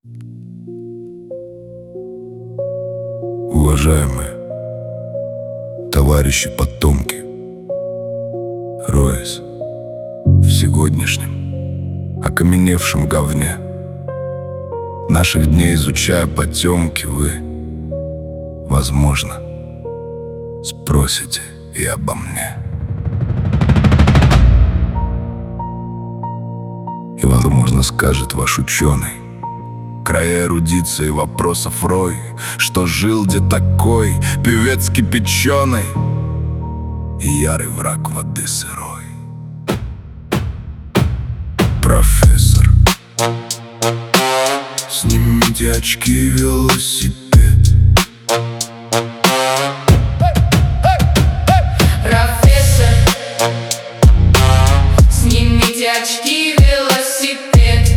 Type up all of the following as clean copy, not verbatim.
Уважаемые товарищи потомки, роясь в сегодняшнем окаменевшем говне наших дней, изучая потемки, вы, возможно, спросите и обо мне. И, возможно, скажет ваш ученый, края эрудиции вопросов рой, что жил где такой певец кипяченый и ярый враг воды сырой. Профессор, снимите очки, велосипед. Профессор, снимите очки, велосипед.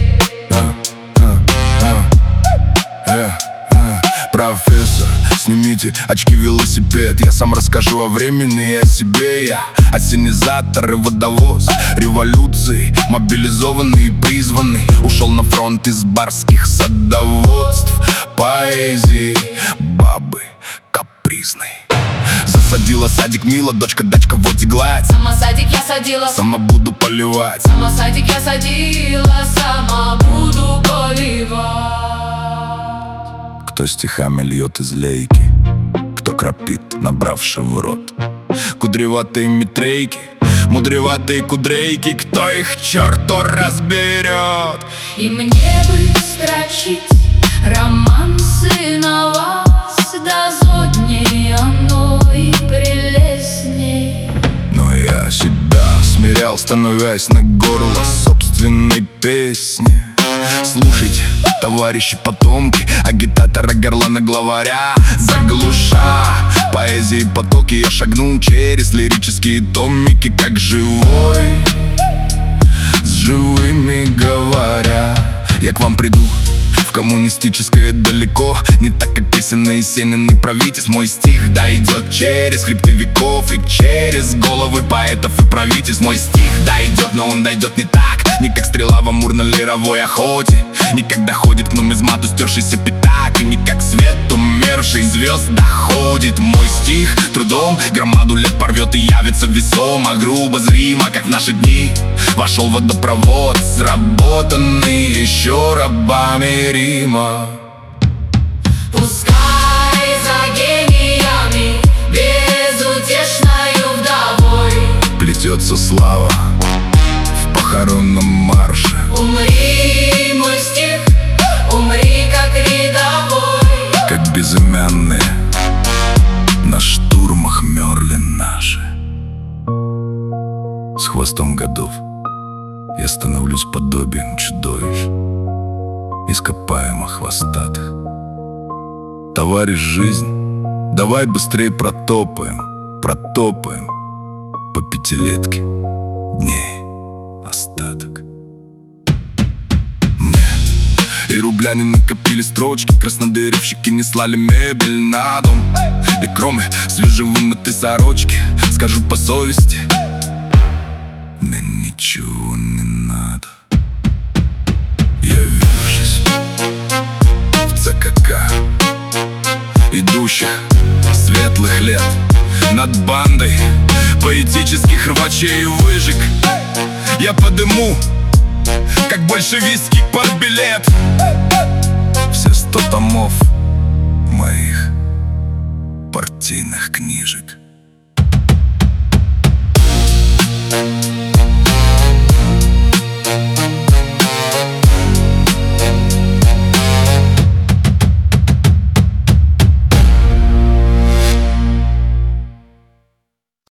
Профессор, снимите очки, велосипед. Я сам расскажу о времени и о себе. Я ассенизатор и водовоз революции, мобилизованный и призванный. Ушел на фронт из барских садоводств, поэзии бабы капризной. Засадила садик мила, дочка дачка, вот и гладь. Сама садик я садила, сама буду поливать. сама садик я садила, сама буду поливать. Кто стихами льет из лейки, кто кропит, набравши в рот кудреватые метрейки, мудреватые кудрейки. Кто их черту разберет? И мне бы строчить романсы на вас, да зодней оно и прелестней. Но я себя смирял, становясь на горло собственной песни. Слушайте, товарищи потомки, агитатора горлана главаря заглуша поэзии потоки, я шагнул через лирические томики, как живой, с живыми говоря. Я к вам приду в коммунистическое далеко, не так, как песенный Есенин и Правитис. Мой стих дойдет через хребты веков и через головы поэтов и правительств. Мой стих дойдет, но он дойдет не так, не как стрела в амурно-лировой охоте, не как доходит к нумизмату стершийся пятак, и не как свет умерший звезд доходит. Мой стих трудом громаду лет порвет и явится весомо, грубо, зримо, как в наши дни вошел водопровод, сработанный еще рабами Рима. Пускай за гениями безутешною вдовой Плетется слава в похоронном марше. умри, мой стих, умри как рядовой. Как безымянные на штурмах мерли наши. С хвостом годов я становлюсь подобием чудовищ ископаемых хвостатых. Товарищ жизнь, давай быстрее протопаем по пятилетке дней остаток. И рубля не накопили строчки, краснодеревщики не слали мебель на дом. И кроме свежевымытой сорочки, скажу по совести, мне ничего не надо. Явившись в ЦКК идущих светлых лет над бандой поэтических рвачей и выжиг, я подыму, как большевистский партбилет, все 100 томов моих партийных книжек.